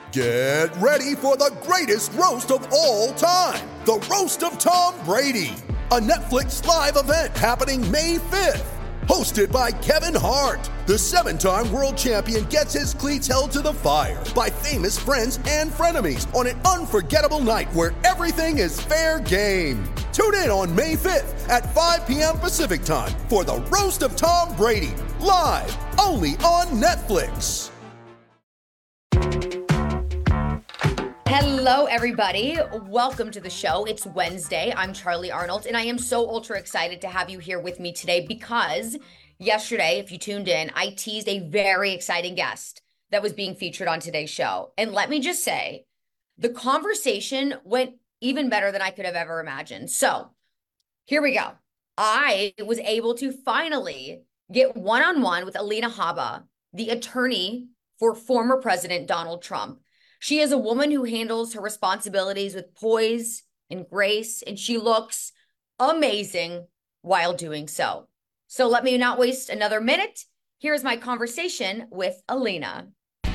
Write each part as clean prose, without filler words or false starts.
Get ready for the greatest roast of all time, the Roast of Tom Brady, a Netflix live event happening May 5th. Hosted by Kevin Hart, the 7-time world champion gets his cleats held to the fire by famous friends and frenemies on an unforgettable night where everything is fair game. Tune in on May 5th at 5 p.m. Pacific time for the Roast of Tom Brady, live only on Netflix. Hello, everybody. Welcome to the show. It's Wednesday. I'm Charlie Arnold, and I am so ultra excited to have you here with me today because yesterday, if you tuned in, I teased a very exciting guest that was being featured on today's show. And let me just say, the conversation went even better than I could have ever imagined. So here we go. I was able to finally get one-on-one with Alina Habba, the attorney for former President Donald Trump. She is a woman who handles her responsibilities with poise and grace, and she looks amazing while doing so. So let me not waste another minute. Here's my conversation with Alina.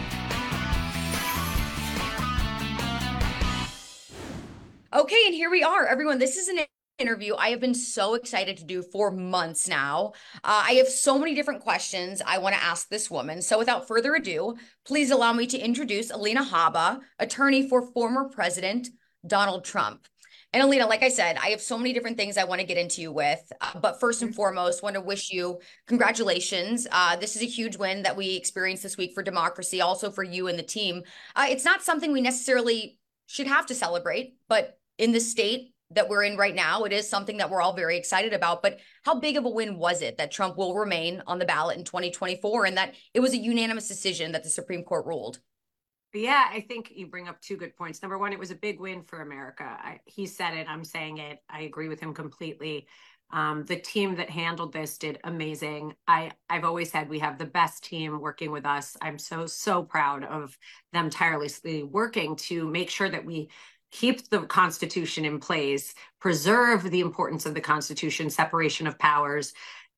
Okay, and here we are, everyone. This is an interview I have been so excited to do for months now. I have so many different questions I want to ask this woman. So without further ado, please allow me to introduce Alina Habba, attorney for former President Donald Trump. And Alina, like I said, I have so many different things I want to get into you with. But first and foremost, want to wish you congratulations. This is a huge win that we experienced this week for democracy, also for you and the team. It's not something we necessarily should have to celebrate, but in the state that we're in right now, it is something that we're all very excited about. But how big of a win was it that Trump will remain on the ballot in 2024 and that it was a unanimous decision that the Supreme Court ruled? Yeah, I think you bring up two good points. Number one, it was a big win for America. He said it, I'm saying it. I agree with him completely. The team that handled this did amazing. I've always said we have the best team working with us. I'm so proud of them tirelessly working to make sure that we keep the Constitution in place, preserve the importance of the Constitution, separation of powers,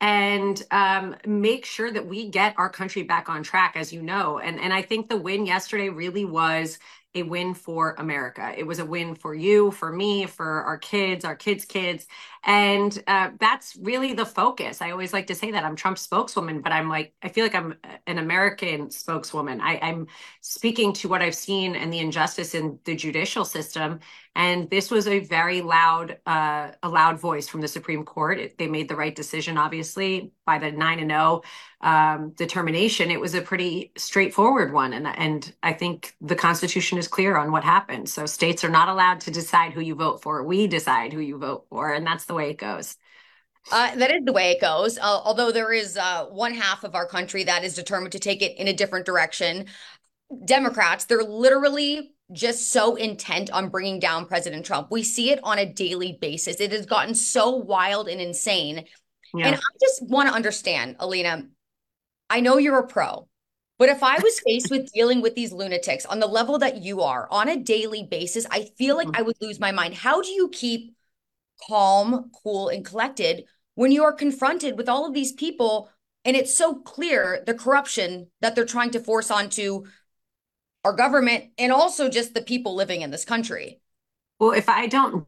and make sure that we get our country back on track, as you know. And I think the win yesterday really was a win for America. It was a win for you, for me, for our kids' kids. And that's really the focus. I always like to say that I'm Trump's spokeswoman, but I feel like I'm an American spokeswoman. I'm speaking to what I've seen and the injustice in the judicial system. And this was a very loud voice from the Supreme Court. They made the right decision, obviously, by the 9-0 determination. It was a pretty straightforward one. And I think the Constitution is clear on what happened. So states are not allowed to decide who you vote for. We decide who you vote for. And that's the way it goes. That is the way it goes. Although there is one half of our country that is determined to take it in a different direction. Democrats, they're literally just so intent on bringing down President Trump. We see it on a daily basis. It has gotten so wild and insane. Yeah. And I just want to understand, Alina, I know you're a pro, but if I was faced with dealing with these lunatics on the level that you are on a daily basis, I feel like I would lose my mind. How do you keep calm, cool, and collected when you are confronted with all of these people and it's so clear the corruption that they're trying to force onto our government and also just the people living in this country? Well, if I don't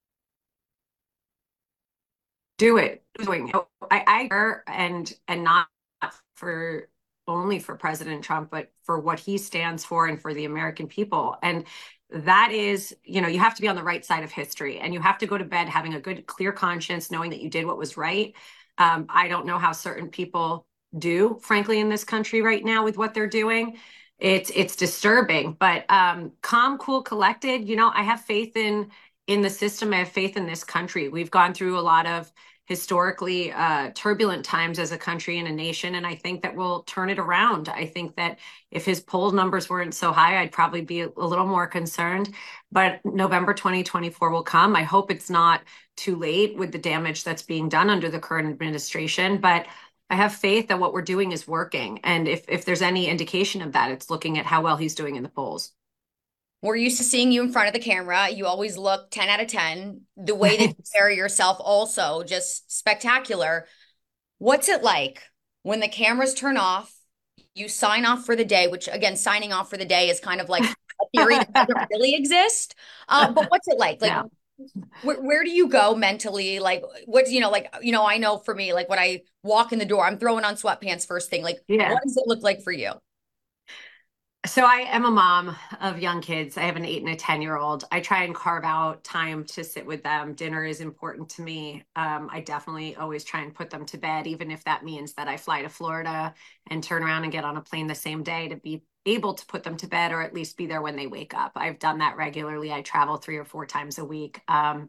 do it, I and not for only for President Trump, but for what he stands for and for the American people. And that is, you have to be on the right side of history and you have to go to bed having a good, clear conscience, knowing that you did what was right. I don't know how certain people do, frankly, in this country right now with what they're doing. It's disturbing, but calm, cool, collected. I have faith in the system. I have faith in this country. We've gone through a lot of historically turbulent times as a country and a nation, and I think that we'll turn it around. I think that if his poll numbers weren't so high, I'd probably be a little more concerned. But November 2024 will come. I hope it's not too late with the damage that's being done under the current administration, but I have faith that what we're doing is working. And if there's any indication of that, it's looking at how well he's doing in the polls. We're used to seeing you in front of the camera. You always look 10 out of 10. The way that you carry yourself also just spectacular. What's it like when the cameras turn off, you sign off for the day, which again, signing off for the day is kind of like a theory that doesn't really exist. But what's it like? Like, No. where do you go mentally? Like, what's, I know for me, like when I walk in the door, I'm throwing on sweatpants first thing. Like, Yeah. what does it look like for you? So I am a mom of young kids. I have an 8 and a 10-year-old. I try and carve out time to sit with them. Dinner is important to me. I definitely always try and put them to bed, even if that means that I fly to Florida and turn around and get on a plane the same day to be able to put them to bed or at least be there when they wake up. I've done that regularly. I travel 3 or 4 times a week.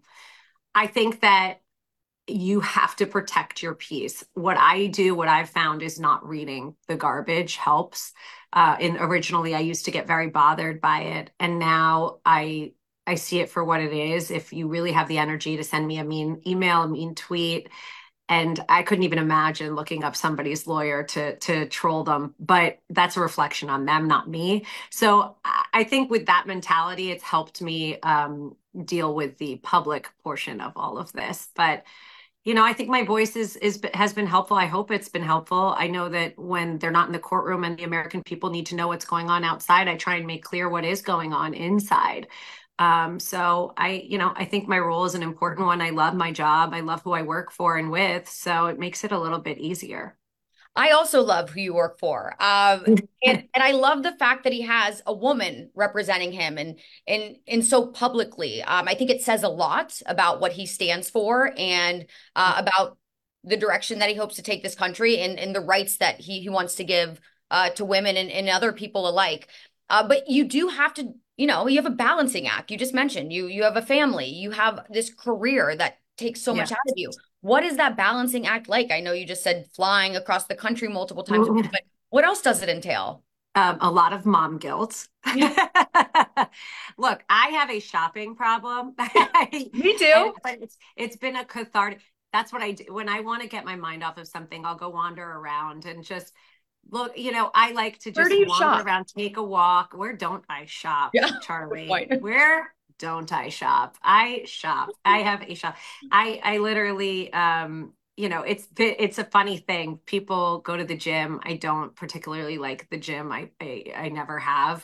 I think that you have to protect your peace. What I do, what I've found is not reading the garbage helps. Originally, I used to get very bothered by it, and now I see it for what it is. If you really have the energy to send me a mean email, a mean tweet, and I couldn't even imagine looking up somebody's lawyer to troll them, but that's a reflection on them, not me. So I think with that mentality, it's helped me deal with the public portion of all of this. But I think my voice has been helpful. I hope it's been helpful. I know that when they're not in the courtroom and the American people need to know what's going on outside, I try and make clear what is going on inside. So I think my role is an important one. I love my job. I love who I work for and with, so it makes it a little bit easier. I also love who you work for. And I love the fact that he has a woman representing him and so publicly. I think it says a lot about what he stands for and about the direction that he hopes to take this country and the rights that he wants to give to women and other people alike. But you do have to, you have a balancing act. You just mentioned you have a family, you have this career that takes so Yeah. much out of you. What is that balancing act like? I know you just said flying across the country multiple times a week, but what it's does it entail? A lot of mom guilt. Yeah. Look, I have a shopping problem. Me too. But it's been a cathartic. That's what I do when I want to get my mind off of something. I'll go wander around and just look. I like to Where just do you wander shop? around, take a walk. Where don't I shop, Yeah. Charlie? Point. Where don't I shop? I shop. I have a shop. I literally it's a funny thing. People go to the gym. I don't particularly like the gym. I never have.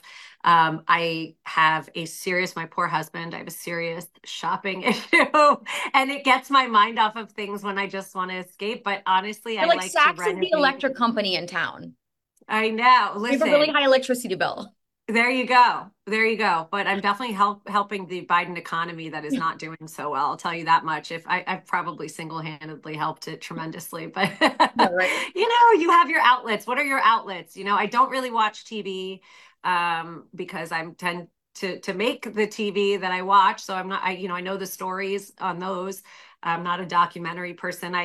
I have my poor husband, I have a serious shopping issue, and it gets my mind off of things when I just want to escape. But honestly, You're I like like to Saks is the renovate. electric company in town. I know. We have a really Listen, high electricity bill. there you go. There you go. But I'm definitely helping the Biden economy that is not doing so well. I'll tell you that much. If I've probably single-handedly helped it tremendously, but Yeah, right. you have your outlets. What are your outlets? I don't really watch TV because I tend to make the TV that I watch. So I'm not, I know the stories on those. I'm not a documentary person.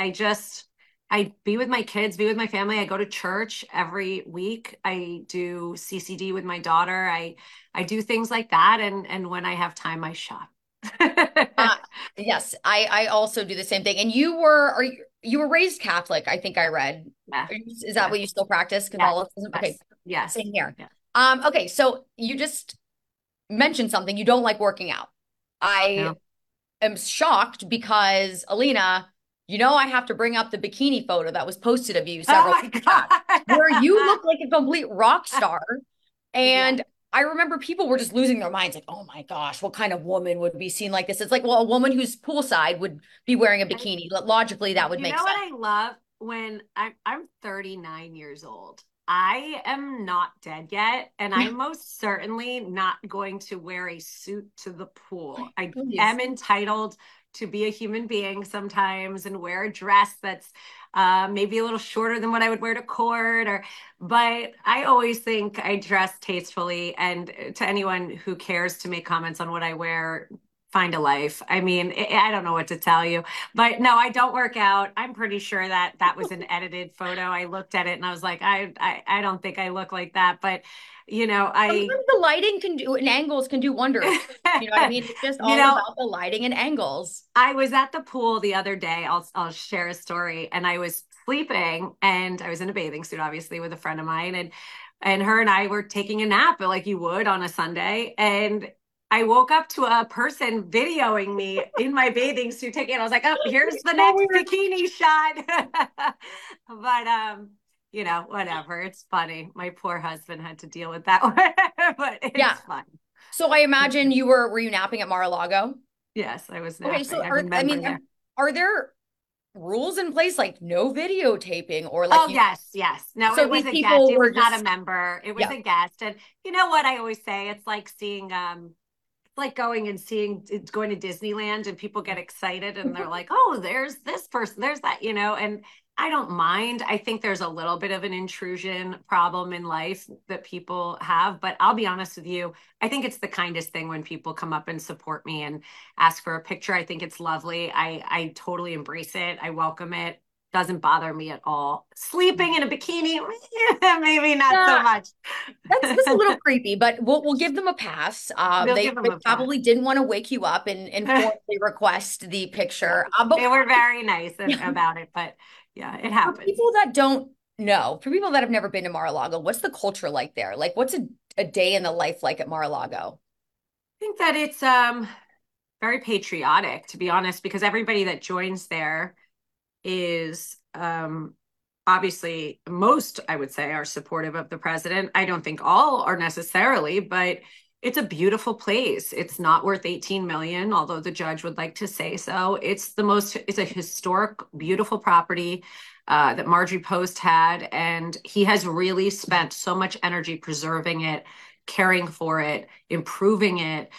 I be with my kids, be with my family. I go to church every week. I do CCD with my daughter. I do things like that, and when I have time, I shop. Uh, yes, I also do the same thing. And you were raised Catholic, I think I read. Yeah, Is that yeah, what you still practice? yes, Catholicism? Okay, yes, yes, same here. yeah. Okay, so you just mentioned something. You don't like working out. I No. am shocked because Alina, I have to bring up the bikini photo that was posted of you Oh several my weeks back, where you God. look like a complete rock star. Yeah. And I remember people were just losing their minds, like, oh my gosh, what kind of woman would be seen like this? It's like, well, a woman who's poolside would be wearing a bikini. Logically, that would You make know what sense. I love when I'm 39 years old. I am not dead yet, and I'm most certainly not going to wear a suit to the pool. I Please. am entitled to be a human being sometimes and wear a dress that's maybe a little shorter than what I would wear to court, but I always think I dress tastefully. And to anyone who cares to make comments on what I wear, find a life. I mean, I don't know what to tell you, but no, I don't work out. I'm pretty sure that was an edited photo. I looked at it and I was like, I don't think I look like that, but I, Sometimes the lighting can do and angles can do wonders. You know what I mean? It's just you all know, about the lighting and angles. I was at the pool the other day. I'll share a story, and I was sleeping, and I was in a bathing suit, obviously, with a friend of mine, and her and I were taking a nap, like you would on a Sunday, and I woke up to a person videoing me in my bathing suit taking it. I was like, oh, here's the So next weird. bikini shot. But whatever. It's funny. My poor husband had to deal with that one. but Yeah. it's fun. So I imagine were you napping at Mar-a-Lago? Yes, I was Okay, so napping. I remember there. are there rules in place like no videotaping or like Oh, you yes, yes. No, so it was these a guest. people It were was not a just member. It was yeah. a guest. And you know what I always say? It's like seeing like going and seeing going to Disneyland and people get excited and they're like, oh, there's this person, there's that, and I don't mind. I think there's a little bit of an intrusion problem in life that people have, but I'll be honest with you. I think it's the kindest thing when people come up and support me and ask for a picture. I think it's lovely. I totally embrace it. I welcome it. Doesn't bother me at all. Sleeping in a bikini, maybe not so Yeah, much. that's a little creepy, but we'll give them a pass. They'll They, give them they a pass. probably didn't want to wake you up and formally request the Yeah, picture. they were very nice Yeah. about it, but yeah, it For happens. people that don't know, for people that have never been to Mar-a-Lago, what's the culture like there? Like, what's a day in the life like at Mar-a-Lago? I think that it's very patriotic, to be honest, because everybody that joins there is obviously most, I would say, are supportive of the president. I don't think all are necessarily, but it's a beautiful place. It's not worth 18 million, although the judge would like to say so. It's a historic, beautiful property that Marjorie Post had, and he has really spent so much energy preserving it, caring for it, improving it.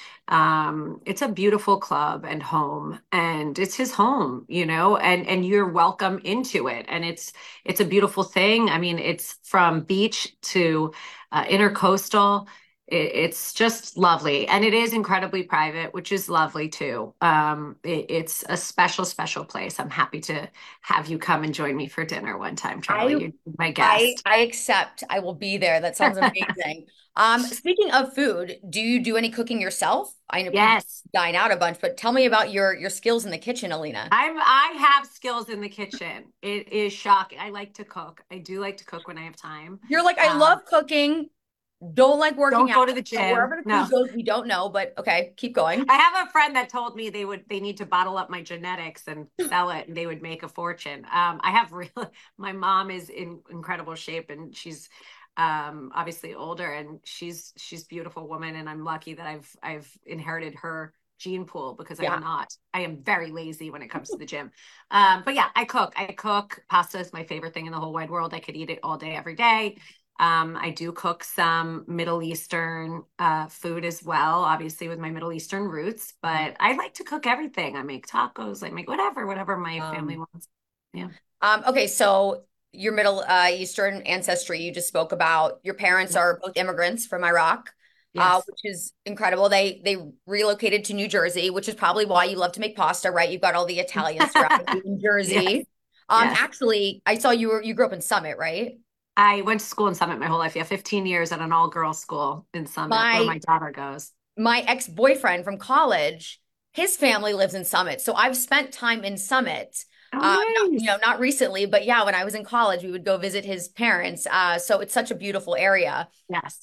It's a beautiful club and home, and it's his home, and you're welcome into it. And it's a beautiful thing. I mean, it's from beach to intercoastal. It's just lovely, and it is incredibly private, which is lovely too. It's a special, special place. I'm happy to have you come and join me for dinner one time, I Charlie. You're my guest. I accept. I will be there. That sounds amazing. Speaking of food, do you do any cooking yourself? I know people Yes. dine out a bunch, but tell me about your skills in the kitchen, Alina. I have skills in the kitchen. It is shocking. I like to cook. I do like to cook when I have time. You're like, I Um, love cooking, don't like working don't out. go to the So wherever gym. the No. food goes, we don't know, but okay, keep going. I have a friend that told me they need to bottle up my genetics and sell it and they would make a fortune. I have real my mom is in incredible shape and she's obviously older and she's a beautiful woman and I'm lucky that I've inherited her gene pool because Yeah. I am very lazy when it comes to the gym. But yeah, I cook. Pasta is my favorite thing in the whole wide world. I could eat it all day, every day. I do cook some Middle Eastern food as well, obviously with my Middle Eastern roots, but I like to cook everything. I make tacos, I make whatever my family Um, wants. Yeah. okay, so your Middle Eastern ancestry, you just spoke about. Your parents are both immigrants from Iraq, Yes. which is incredible. They relocated to New Jersey, which is probably why you love to make pasta, right? You've got all the Italians surrounding you in Yes. Jersey. Yes. Actually, I saw you grew up in Summit, right? I went to school in Summit my whole life. Yeah, 15 years at an all-girls school in Summit where My my daughter goes. my ex-boyfriend from college, his family lives in Summit. So I've spent time in Summit. Oh, Not nice. not recently, but yeah, when I was in college, we would go visit his parents. So it's such a beautiful area. Yes.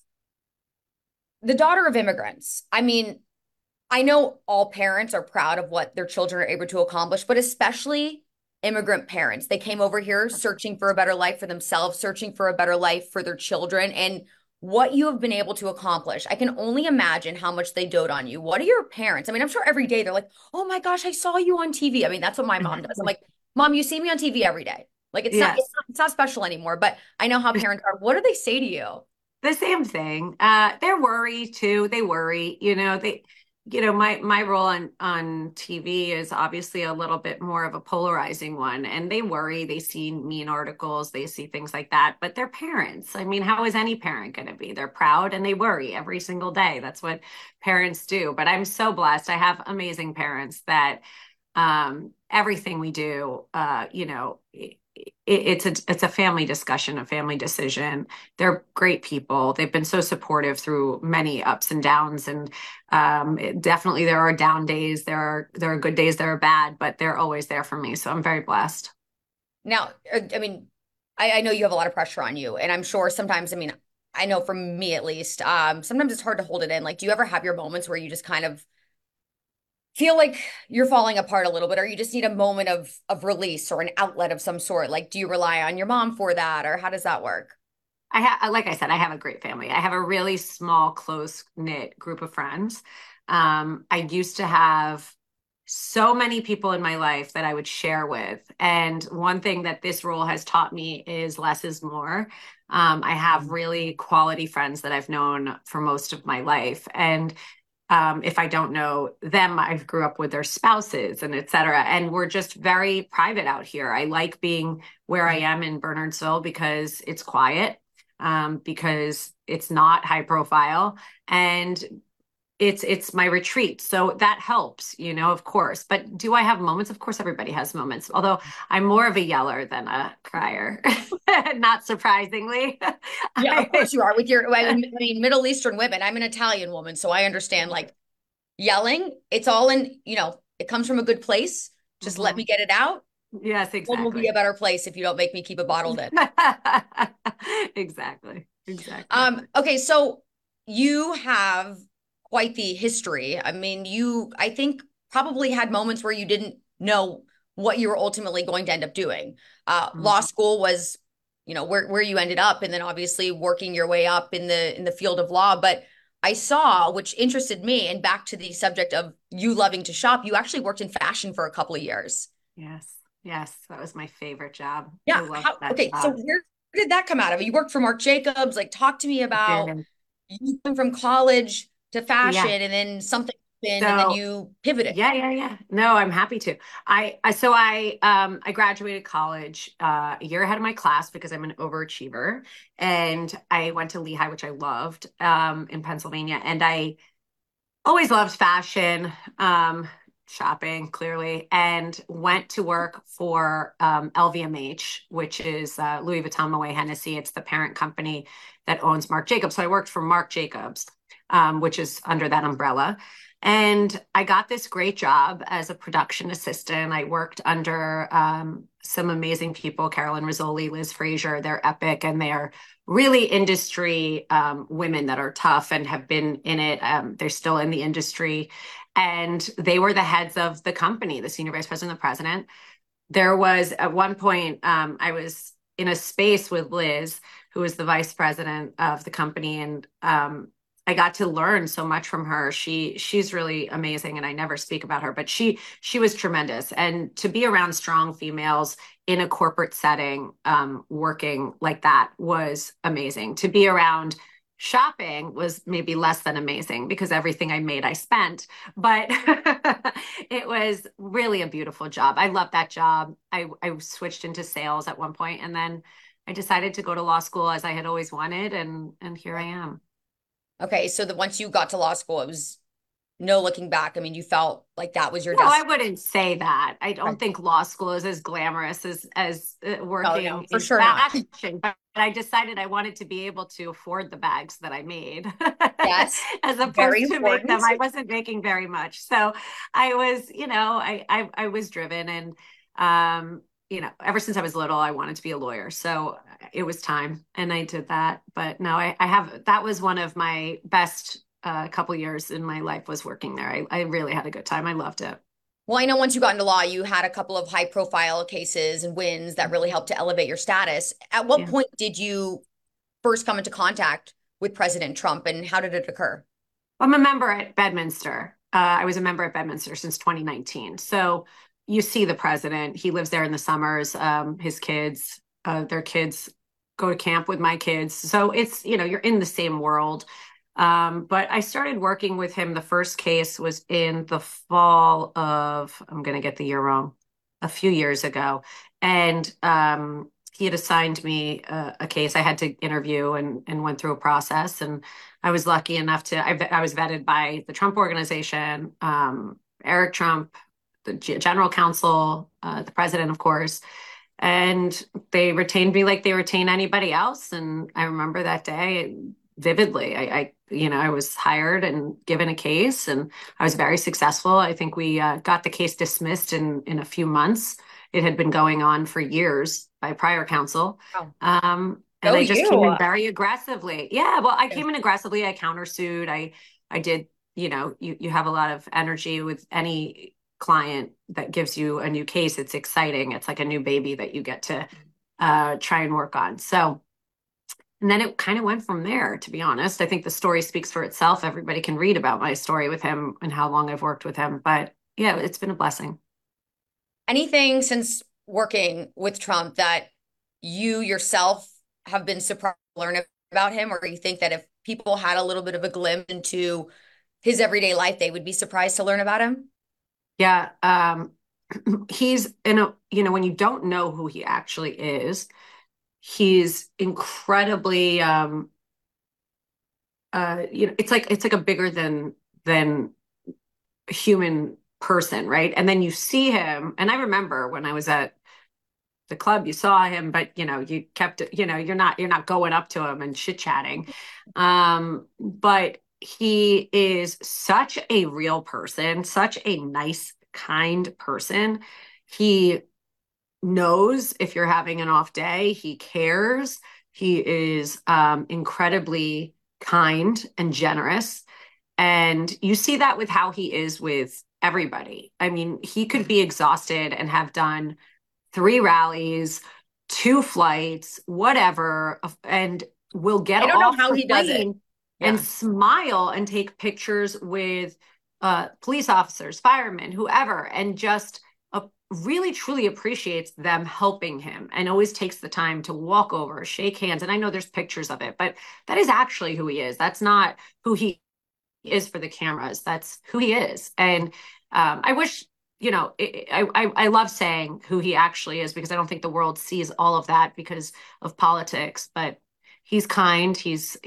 The daughter of immigrants. I mean, I know all parents are proud of what their children are able to accomplish, but especially immigrant parents. They came over here searching for a better life for themselves, searching for a better life for their children. And what you have been able to accomplish, I can only imagine how much they dote on you. What are your parents? I mean, I'm sure every day they're like, oh my gosh, I saw you on TV. I mean, that's what my mom does. I'm like, Mom, you see me on TV every day. Like Yes. it's not special anymore, but I know how parents are. What do they say to you? The same thing. They're worried too. They worry, my role on TV is obviously a little bit more of a polarizing one, and they worry. They see mean articles, they see things like that, but they're parents. I mean, how is any parent going to be? They're proud and they worry every single day. That's what parents do. But I'm so blessed. I have amazing parents that everything we do, it's a family discussion, a family decision. They're great people. They've been so supportive through many ups and downs, and definitely there are down days. There are good days. There are bad, but they're always there for me. So I'm very blessed. Now, I mean, I know you have a lot of pressure on you, and I'm sure sometimes, I mean, I know for me at least, sometimes it's hard to hold it in. Like, do you ever have your moments where you just kind of feel like you're falling apart a little bit, or you just need a moment of release or an outlet of some sort? Like, do you rely on your mom for that, or how does that work? like I said, I have a great family. I have a really small, close knit group of friends. I used to have so many people in my life that I would share with. And one thing that this role has taught me is less is more. I have really quality friends that I've known for most of my life. And if I don't know them, I grew up with their spouses and et cetera. And we're just very private out here. I like being where I am in Bernardsville because it's quiet, because it's not high profile, and it's my retreat. So that helps, of course. But do I have moments? Of course, everybody has moments, although I'm more of a yeller than a crier, not surprisingly. Yeah, of course you are with your, I mean, Middle Eastern women. I'm an Italian woman, so I understand like yelling. It's all in, it comes from a good place. Just let me get it out. Yes, Home will be exactly. a better place if you don't make me keep it bottled in. Exactly. Exactly. Okay, so you have quite the history. I mean, I think probably had moments where you didn't know what you were ultimately going to end up doing. Law Mhm. school was, where you ended up, and then obviously working your way up in the field of law. But I saw, which interested me, and back to the subject of you loving to shop, you actually worked in fashion for a couple of years. Yes. Yes. That was my favorite job. I Yeah. loved that Okay, so job. where did that come out of? You worked for Marc Jacobs. Like, talk to me about Did. you went from college to fashion, Yeah. and then something happened, and then So you pivoted. yeah, yeah, yeah. No, I'm happy to. I graduated college a year ahead of my class because I'm an overachiever, and I went to Lehigh, which I loved, in Pennsylvania, and I always loved fashion, shopping, clearly, and went to work for LVMH, which is Louis Vuitton Moet Hennessy. It's the parent company that owns Marc Jacobs. So I worked for Marc Jacobs, which is under that umbrella. And I got this great job as a production assistant. I worked under some amazing people, Carolyn Rizzoli, Liz Frazier. They're epic, and they're really industry women that are tough and have been in it. They're still in the industry. And they were the heads of the company, the senior vice president, the president. There was at one point, I was in a space with Liz, who was the vice president of the company. And I got to learn so much from her. She's really amazing, and I never speak about her, but she was tremendous. And to be around strong females in a corporate setting, working like that was amazing. To be around shopping was maybe less than amazing because everything I made I spent, but it was really a beautiful job. I loved that job. I switched into sales at one point, and then I decided to go to law school as I had always wanted, and here I am. Okay, so that once you got to law school, it was no looking back. I mean, you felt like that was your No, I destiny. wouldn't say that. I don't think law school is as glamorous as No, no, working for in sure not. fashion, but I decided I wanted to be able to afford the bags that I made Yes, as very opposed to make important. them. I wasn't making very much. So I was, I was driven, and ever since I was little, I wanted to be a lawyer. So it was time, and I did that. But no, I have, that was one of my best couple years in my life was working there. I really had a good time. I loved it. Well, I know once you got into law, you had a couple of high profile cases and wins that really helped to elevate your status. At what Yeah. point did you first come into contact with President Trump, and how did it occur? I'm a member at Bedminster. I was a member at Bedminster since 2019. So you see the president. He lives there in the summers. His kids, their kids go to camp with my kids. So it's, you're in the same world. But I started working with him. The first case was in the fall of, I'm going to get the year wrong, a few years ago. And he had assigned me a case. I had to interview and went through a process. And I was lucky enough I was vetted by the Trump Organization, Eric Trump, the general counsel, the president, of course. And they retained me like they retain anybody else. And I remember that day vividly. I was hired and given a case, and I was very successful. I think we got the case dismissed in a few months. It had been going on for years by prior counsel. Wow. And Go I just came you. in very aggressively. Yeah, well, I came in aggressively. I countersued. I did, you have a lot of energy with any client that gives you a new case. It's exciting. It's like a new baby that you get to try and work on. So And then it kind of went from there, to be honest. I think the story speaks for itself. Everybody can read about my story with him and how long I've worked with him. But yeah, it's been a blessing. Anything since working with Trump that you yourself have been surprised to learn about him, or you think that if people had a little bit of a glimpse into his everyday life, they would be surprised to learn about him? Yeah. He's in a, when you don't know who he actually is, he's incredibly, it's like a bigger than human person, right? And then you see him, and I remember when I was at the club, you saw him, but you kept, you're not going up to him and chit chatting. But he is such a real person, such a nice, kind person. He knows if you're having an off day, he cares. He is incredibly kind and generous. And you see that with how he is with everybody. I mean, he could be exhausted and have done 3 rallies, 2 flights, whatever, and will get I don't know off how the he does it. plane and smile and take pictures with police officers, firemen, whoever, and just really truly appreciates them helping him and always takes the time to walk over, shake hands. And I know there's pictures of it, but that is actually who he is. That's not who he is for the cameras. That's who he is. And I wish, I love saying who he actually is, because I don't think the world sees all of that because of politics, but he's kind. He's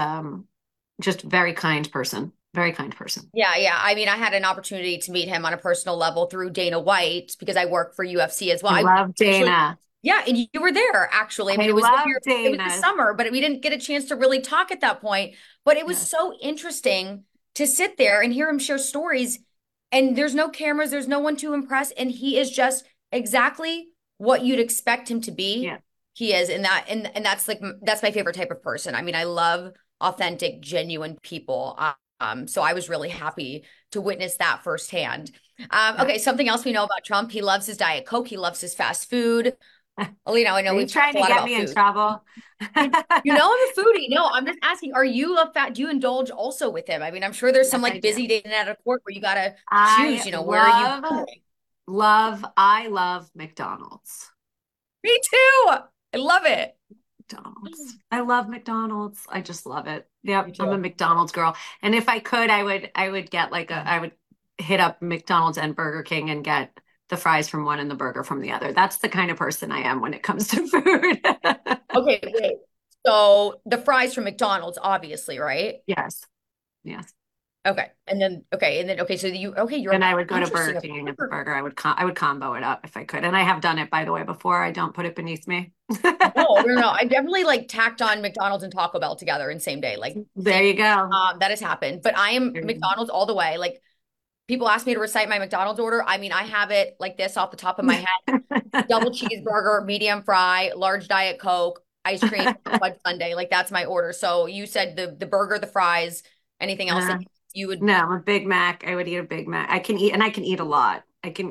just very kind person. Very kind person. Yeah, yeah. I mean, I had an opportunity to meet him on a personal level through Dana White because I work for UFC as well. I love Dana. Actually, yeah, and you were there actually. I mean, it was the summer, but we didn't get a chance to really talk at that point. But it was so interesting to sit there and hear him share stories. And there's no cameras, there's no one to impress, and he is just exactly what you'd expect him to be. Yeah. He is, and that's that's my favorite type of person. I mean, I love authentic, genuine people. So I was really happy to witness that firsthand. Okay, something else we know about Trump: he loves his Diet Coke, he loves his fast food. Alina, I know we've trying talked to a lot get about me food. in trouble. I'm a foodie. No, I'm just asking: are you a fat? Do you indulge also with him? I mean, I'm sure there's some busy day out of court where you gotta choose. Where are you going? I love McDonald's. Me too. I love it. McDonald's. I love McDonald's. I just love it. Yep, I'm a McDonald's girl. And if I could, I would get I would hit up McDonald's and Burger King and get the fries from one and the burger from the other. That's the kind of person I am when it comes to food. Okay, wait. So the fries from McDonald's, obviously, right? Yes. Yes. Okay. So you're. And I would go to Burger King and get the burger. I would combo it up if I could. And I have done it, by the way, before. I don't put it beneath me. No. I definitely tacked on McDonald's and Taco Bell together in same day. There you go. That has happened. But I am McDonald's all the way. People ask me to recite my McDonald's order. I mean, I have it like this off the top of my head. Double cheeseburger, medium fry, large Diet Coke, ice cream, fudge sundae. That's my order. So you said the burger, the fries, anything else that you would? No, I'm a Big Mac. I would eat a Big Mac. I can eat a lot.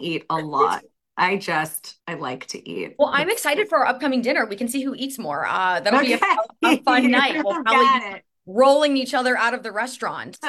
I like to eat. Well, I'm excited for our upcoming dinner. We can see who eats more. That'll be a fun night. We'll probably be rolling each other out of the restaurant.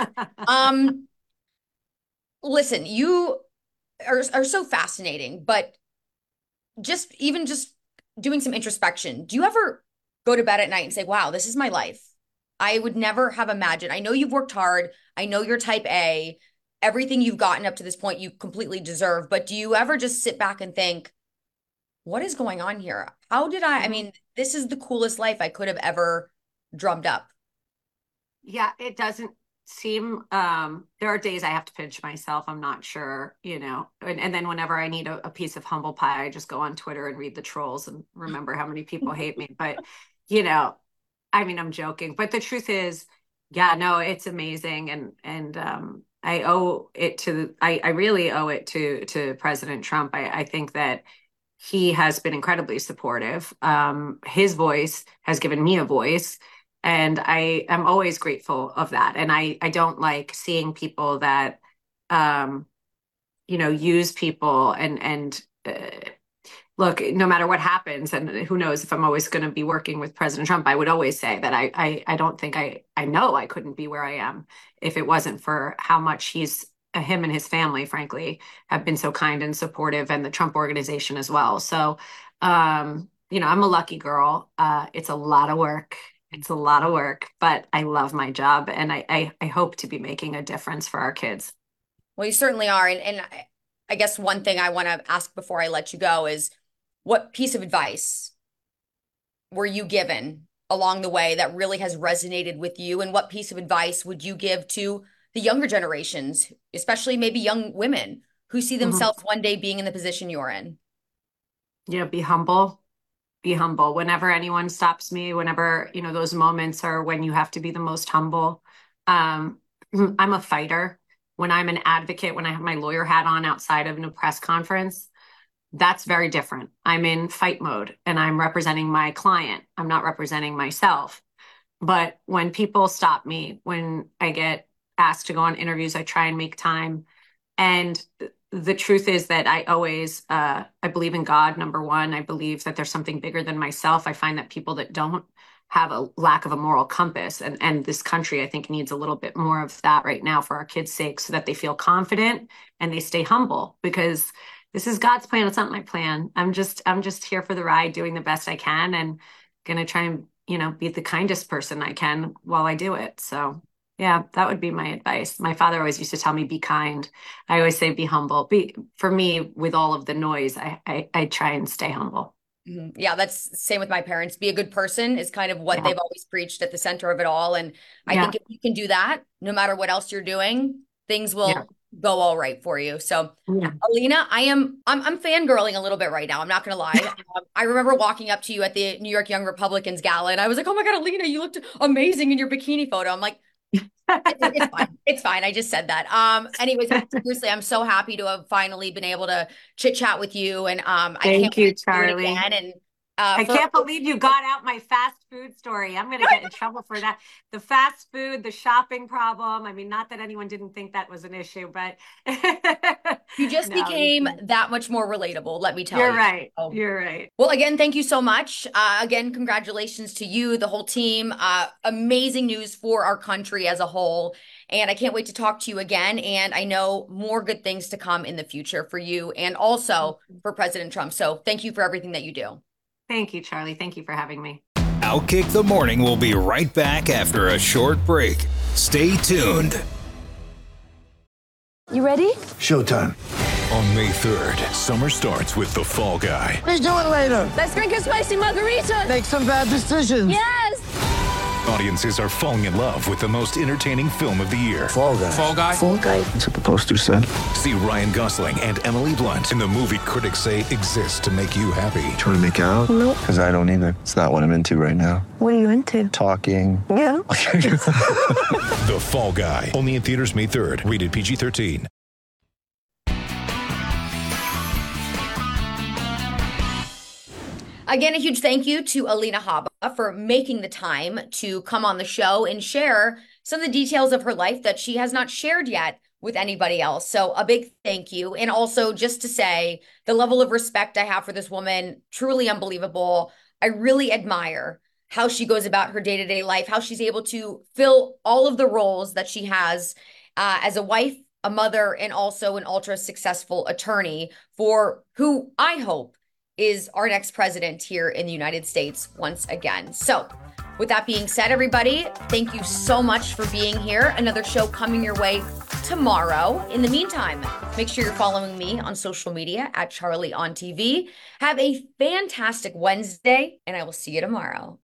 Listen, you are so fascinating, but just doing some introspection. Do you ever go to bed at night and say, wow, this is my life? I would never have imagined. I know you've worked hard. I know you're type A. Everything you've gotten up to this point, you completely deserve. But do you ever just sit back and think, what is going on here? I mean, this is the coolest life I could have ever drummed up. Yeah, it doesn't seem, there are days I have to pinch myself. I'm not sure, and then whenever I need a piece of humble pie, I just go on Twitter and read the trolls and remember how many people hate me. But, I mean, I'm joking, but the truth is, yeah, no, it's amazing. And I really owe it to President Trump. I think that he has been incredibly supportive. His voice has given me a voice, and I am always grateful of that. And I don't like seeing people that, use people and look, no matter what happens, and who knows if I'm always going to be working with President Trump, I would always say that I don't think I know I couldn't be where I am if it wasn't for how much him and his family, frankly, have been so kind and supportive, and the Trump organization as well. So, I'm a lucky girl. It's a lot of work. It's a lot of work, but I love my job, and I hope to be making a difference for our kids. Well, you certainly are. And I guess one thing I want to ask before I let you go is, what piece of advice were you given along the way that really has resonated with you? And what piece of advice would you give to the younger generations, especially maybe young women who see themselves one day being in the position you're in? Yeah, be humble. Be humble. Whenever anyone stops me, whenever, those moments are when you have to be the most humble. I'm a fighter. When I'm an advocate, when I have my lawyer hat on outside of a press conference, that's very different. I'm in fight mode and I'm representing my client. I'm not representing myself. But when people stop me, when I get asked to go on interviews, I try and make time. And the truth is that I always, I believe in God, number one. I believe that there's something bigger than myself. I find that people that don't have a lack of a moral compass, and this country, I think, needs a little bit more of that right now for our kids' sake, so that they feel confident and they stay humble, because this is God's plan. It's not my plan. I'm just here for the ride, doing the best I can, and gonna try and, be the kindest person I can while I do it. So yeah, that would be my advice. My father always used to tell me, be kind. I always say, be humble. For me, with all of the noise, I try and stay humble. Yeah, that's same with my parents. Be a good person is kind of what they've always preached, at the center of it all. And I think if you can do that, no matter what else you're doing, things will go all right for you. So Alina, I'm fangirling a little bit right now. I'm not going to lie. I remember walking up to you at the New York Young Republicans Gala, and I was like, oh my God, Alina, you looked amazing in your bikini photo. I'm like, it's fine. It's fine. I just said that. Anyways, seriously, I'm so happy to have finally been able to chit chat with you. And Thank you, Charlie. And I can't believe you got out my fast food story. I'm going to get in trouble for that. The fast food, the shopping problem. I mean, not that anyone didn't think that was an issue, but you just became that much more relatable. Let me tell you. You're right. You're right. Well, again, thank you so much. Again, congratulations to you, the whole team. Amazing news for our country as a whole. And I can't wait to talk to you again. And I know more good things to come in the future for you and also for President Trump. So thank you for everything that you do. Thank you, Charlie. Thank you for having me. Outkick the Morning will be right back after a short break. Stay tuned. You ready? Showtime. On May 3rd, summer starts with The Fall Guy. Let's do it later. Let's drink a spicy margarita. Make some bad decisions. Yes. Audiences are falling in love with the most entertaining film of the year. Fall Guy. Fall Guy? Fall Guy. That's what the poster said. See Ryan Gosling and Emily Blunt in the movie critics say exists to make you happy. Trying to make it out? Nope. Because I don't either. It's not what I'm into right now. What are you into? Talking. Yeah. The Fall Guy. Only in theaters May 3rd. Rated PG-13. Again, a huge thank you to Alina Habba for making the time to come on the show and share some of the details of her life that she has not shared yet with anybody else. So a big thank you. And also just to say, the level of respect I have for this woman, truly unbelievable. I really admire how she goes about her day-to-day life, how she's able to fill all of the roles that she has as a wife, a mother, and also an ultra successful attorney for who I hope is our next president here in the United States once again. So with that being said, everybody, thank you so much for being here. Another show coming your way tomorrow. In the meantime, make sure you're following me on social media at Charlie on TV. Have a fantastic Wednesday, and I will see you tomorrow.